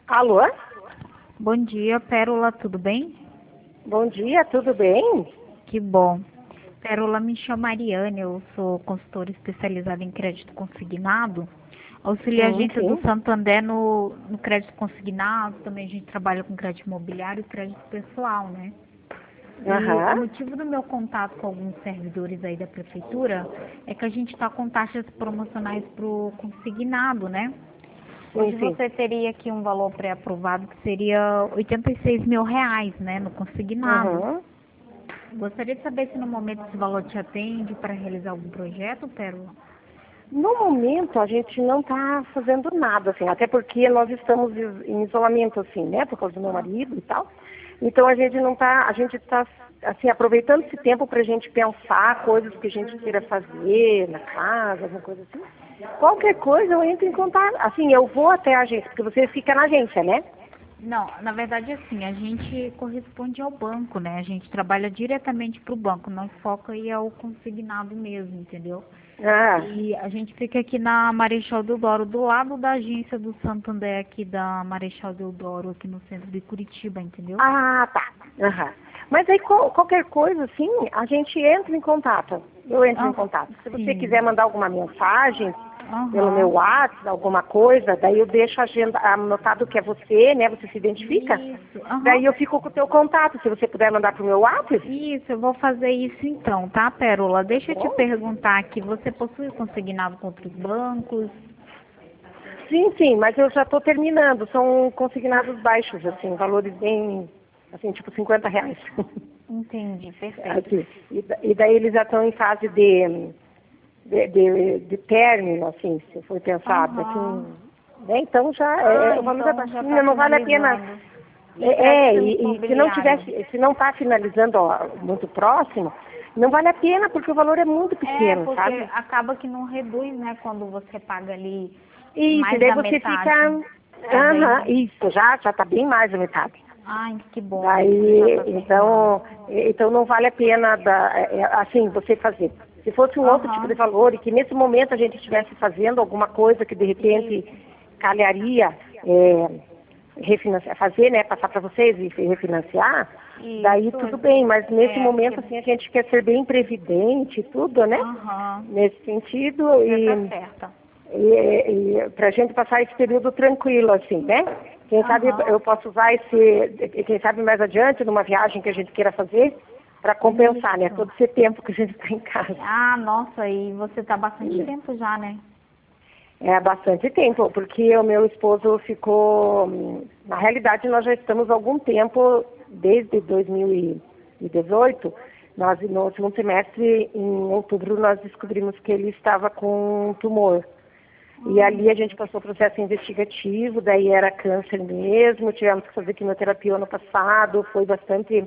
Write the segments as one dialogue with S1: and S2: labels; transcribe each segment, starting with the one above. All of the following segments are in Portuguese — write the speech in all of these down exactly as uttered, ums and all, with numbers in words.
S1: Alô?
S2: Bom dia, Pérola, tudo bem?
S1: Bom dia, tudo bem?
S2: Que bom. Pérola, me chama Mariane, eu sou consultora especializada em crédito consignado. Auxilio a
S1: Sim,
S2: agência do
S1: sim.
S2: Santander no, no crédito consignado, também a gente trabalha com crédito imobiliário e crédito pessoal, né? E o
S1: Aham.
S2: motivo do meu contato com alguns servidores aí da prefeitura é que a gente está com taxas promocionais para o consignado, né?
S1: Sim,
S2: Hoje
S1: sim.
S2: você teria aqui um valor pré-aprovado que seria oitenta e seis mil reais, né, no consignado.
S1: Uhum.
S2: Gostaria de saber se no momento esse valor te atende para realizar algum projeto, Pérola?
S1: No momento, a gente não está fazendo nada, assim, até porque nós estamos is- em isolamento, assim, né, por causa do meu marido e tal. Então, a gente não está, a gente está, assim, aproveitando esse tempo para a gente pensar coisas que a gente queira fazer na casa, alguma coisa assim. Qualquer coisa, eu entro em contato. Assim, eu vou até a agência, porque você fica na agência, né?
S2: Não, na verdade, assim, a gente corresponde ao banco, né? A gente trabalha diretamente para o banco, não foca aí ao consignado mesmo, entendeu?
S1: Ah,
S2: E a gente fica aqui na Marechal Deodoro, do lado da agência do Santander aqui da Marechal Deodoro, aqui no centro de Curitiba, entendeu?
S1: ah, tá. Aham. Mas aí qual- qualquer coisa, assim, a gente entra em contato. Eu entro em
S2: Ah,
S1: contato. Se você
S2: sim.
S1: quiser mandar alguma mensagem pelo meu
S2: Aham.
S1: WhatsApp, alguma coisa, daí eu deixo a agenda anotado que é você, né? Você se identifica.
S2: Isso, aham.
S1: Daí eu fico com o teu contato. Se você puder mandar pro meu WhatsApp,
S2: Isso, eu vou fazer isso então, tá, Pérola?
S1: tá
S2: Deixa eu te
S1: bom?
S2: perguntar aqui, você possui consignado com outros bancos?
S1: Sim, sim, mas eu já estou terminando. São consignados baixos, assim, valores bem, assim, tipo cinquenta reais.
S2: Entendi, perfeito.
S1: Assim, e, da- e daí eles já estão em fase de de, de, de término, assim, se for pensar, daqui
S2: Aham.
S1: um. Né? Então já é,
S2: Ah,
S1: é, o valor é
S2: então já
S1: baixinho,
S2: está
S1: não vale a pena.
S2: finalizando.
S1: É,
S2: E crédito
S1: é, e, e se não
S2: imobiliário?
S1: tivesse, se não está finalizando ó, muito próximo, não vale a pena porque o valor é muito
S2: É,
S1: pequeno,
S2: porque
S1: sabe?
S2: acaba que não reduz, né, quando você paga ali
S1: Isso, e
S2: mais
S1: daí
S2: da
S1: você fica.
S2: metade. É,
S1: Aham,
S2: daí.
S1: isso, já já está bem mais da metade.
S2: Ai, que bom, daí você já
S1: Daí,
S2: está terminando.
S1: então, então não vale a pena, da- é, é, assim, você fazer. Se fosse um outro tipo de
S2: Aham.
S1: valor e que nesse momento a gente estivesse fazendo alguma coisa que de repente
S2: Isso,
S1: calharia é, refinanciar, fazer, né, passar para vocês e refinanciar, daí tudo
S2: isso.
S1: bem, mas nesse
S2: É, porque.
S1: momento assim a gente quer ser bem previdente e tudo, né?
S2: Aham.
S1: Nesse sentido
S2: Já tá
S1: e
S2: certa.
S1: e, e para a gente passar esse período tranquilo, assim, né? Quem sabe
S2: Aham.
S1: eu posso usar esse, quem sabe mais adiante, numa viagem que a gente queira fazer, para compensar, né?
S2: Isso.
S1: Todo esse tempo que a gente está em casa.
S2: Ah, nossa, e você tá bastante tempo já, né?
S1: É há bastante tempo, porque o meu esposo ficou. hum, Na realidade, nós já estamos há algum tempo, desde dois mil e dezoito, nós, no segundo semestre, em outubro, nós descobrimos que ele estava com um tumor. E
S2: Ai,
S1: ali a
S2: meu
S1: gente
S2: Deus.
S1: passou o processo investigativo, daí era câncer mesmo, tivemos que fazer quimioterapia ano passado, foi bastante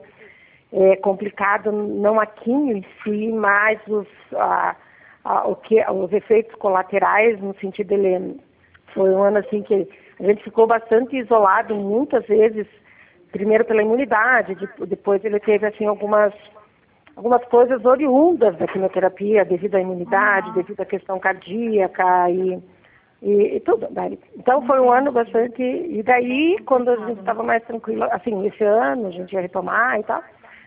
S1: é, complicado, não a quimio em si, mas os, a, a, o que, os efeitos colaterais, no sentido dele, foi um ano assim que a gente ficou bastante isolado muitas vezes, primeiro pela imunidade, de- depois ele teve assim algumas algumas coisas oriundas da quimioterapia, devido à imunidade,
S2: Aham.
S1: devido à questão cardíaca e, e, e tudo. Daí. Então foi um ano
S2: Entendi.
S1: bastante. E
S2: Bem
S1: daí, quando a gente
S2: complicado, né?
S1: estava mais tranquilo, assim, esse ano a gente ia retomar e tal,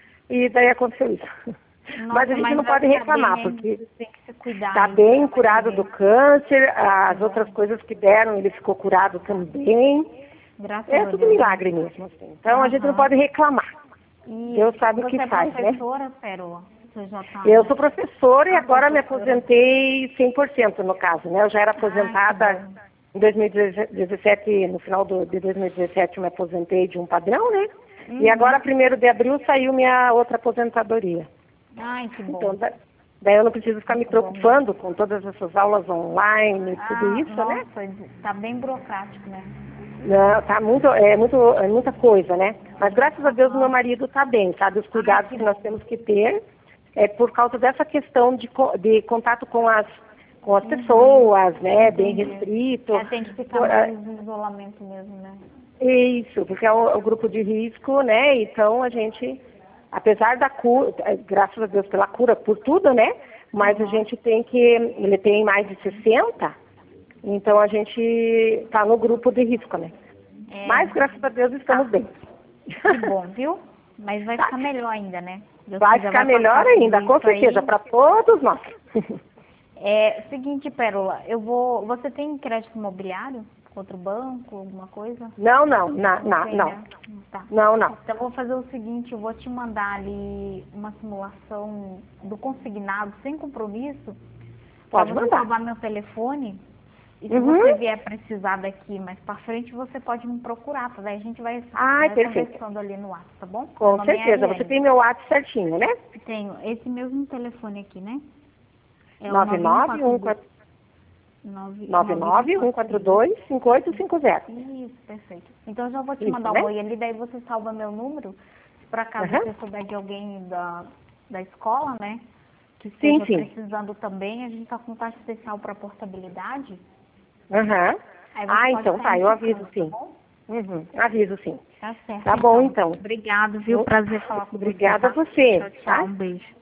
S1: e daí aconteceu isso. Mas a
S2: Nossa,
S1: gente
S2: mas
S1: não
S2: vai
S1: pode
S2: ficar bem,
S1: reclamar,
S2: hein?
S1: porque
S2: Tem que se cuidar
S1: está
S2: aí,
S1: bem
S2: ficar mais
S1: curado do
S2: bem.
S1: câncer,
S2: Que
S1: as outras
S2: bom.
S1: coisas que deram, ele ficou curado também.
S2: Graças
S1: É
S2: a
S1: tudo
S2: Deus, né?
S1: milagre mesmo, assim. Então a gente não
S2: Aham.
S1: pode reclamar. Deus
S2: Isso.
S1: sabe o que
S2: Você é
S1: faz, né?
S2: professora, Pérola? Você já tá
S1: Eu
S2: aí?
S1: sou professora e
S2: Ah,
S1: agora me
S2: professora.
S1: aposentei cem por cento no caso, né? Eu já era
S2: Ai, que
S1: aposentada
S2: bom.
S1: em dois mil e dezessete, no final do, de dois mil e dezessete eu me aposentei de um padrão, né? E agora,
S2: Uhum.
S1: primeiro de abril, saiu minha outra aposentadoria.
S2: Ai, que
S1: Então,
S2: bom.
S1: da- daí eu não preciso ficar me
S2: Muito bom mesmo.
S1: preocupando com todas essas aulas online e tudo
S2: Ah,
S1: isso, né?
S2: nossa, tá bem burocrático, né?
S1: Não, tá muito, é, muito, é muita coisa, né? Mas graças a Deus o meu
S2: Aham.
S1: marido está bem, sabe? Os
S2: Ai,
S1: cuidados
S2: que
S1: que nós
S2: bom.
S1: temos que ter é por causa dessa questão de, co- de contato com as, com as
S2: Uhum.
S1: pessoas, né? Bem
S2: Entendi.
S1: restrito.
S2: É, tem que ficar
S1: Por- é,
S2: mais em isolamento mesmo, né?
S1: Isso, porque é o, é o grupo de risco, né? Então a gente, apesar da cura, é, graças a Deus pela cura, por tudo, né? Mas a
S2: Aham.
S1: gente tem que, ele tem mais de sessenta, então a gente está no grupo de risco, né?
S2: É,
S1: Mas, graças a Deus, estamos bem.
S2: que bom, viu? Mas vai ficar melhor ainda, né? Deus
S1: Vai
S2: quiser,
S1: ficar
S2: vai
S1: melhor
S2: passar
S1: ainda,
S2: tudo
S1: com
S2: isso
S1: certeza,
S2: aí.
S1: para todos nós.
S2: É, seguinte, Pérola, eu vou... Você tem crédito imobiliário? Outro banco, alguma coisa?
S1: Não, não, na,
S2: Não
S1: na,
S2: tem,
S1: não.
S2: né? Tá.
S1: Não, não.
S2: Então, eu vou fazer o seguinte, eu vou te mandar ali uma simulação do consignado, sem compromisso, para
S1: Pode
S2: você
S1: mandar.
S2: salvar meu telefone. E se
S1: Uhum.
S2: você vier precisar daqui mais para frente, você pode me procurar, tá? Daí a gente vai,
S1: Ai,
S2: vai
S1: perfeito.
S2: conversando ali no WhatsApp, tá bom?
S1: Com
S2: Meu nome é
S1: certeza. Você
S2: Ariane.
S1: tem meu WhatsApp certinho, né?
S2: Tenho esse mesmo telefone aqui, né? É o
S1: nove nove um
S2: nove
S1: um quatro dois cinco oito cinco zero.
S2: Isso, perfeito. Então eu já vou te
S1: Isso,
S2: mandar
S1: né?
S2: um oi ali, daí você salva meu número. Se por acaso
S1: Uhum.
S2: você souber de alguém da, da escola, né? Que
S1: Sim,
S2: esteja
S1: sim.
S2: precisando também, a gente está com taxa especial para portabilidade.
S1: Uhum.
S2: Aí você
S1: Ah,
S2: pode
S1: então
S2: estar
S1: tá, eu aviso
S2: indicando, tá
S1: sim.
S2: bom?
S1: Uhum. Aviso sim.
S2: Tá certo.
S1: Tá bom, então.
S2: Obrigado, viu? Prazer falar com
S1: Obrigada
S2: você,
S1: a
S2: tá?
S1: você,
S2: Tchau, tchau.
S1: tá?
S2: Um beijo.